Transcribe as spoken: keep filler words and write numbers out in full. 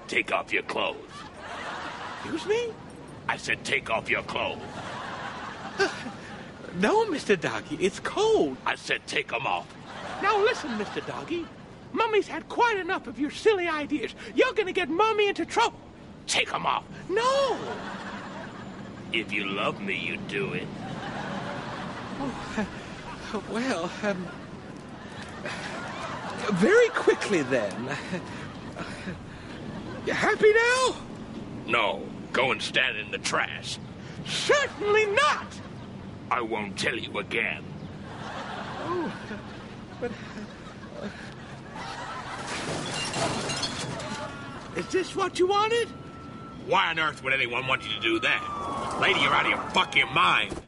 take off your clothes. Excuse me? I said take off your clothes. No, Mister Doggy, it's cold. I said take them off. Now listen, Mister Doggy. Mummy's had quite enough of your silly ideas. You're gonna get Mommy into trouble. Take them off. No! If you love me, you do it. Oh, uh, well, um... very quickly, then. You happy now? No. Go and stand in the trash. Certainly not! I won't tell you again. Oh, but... Uh, is this what you wanted? Why on earth would anyone want you to do that? Lady, you're out of your fucking mind.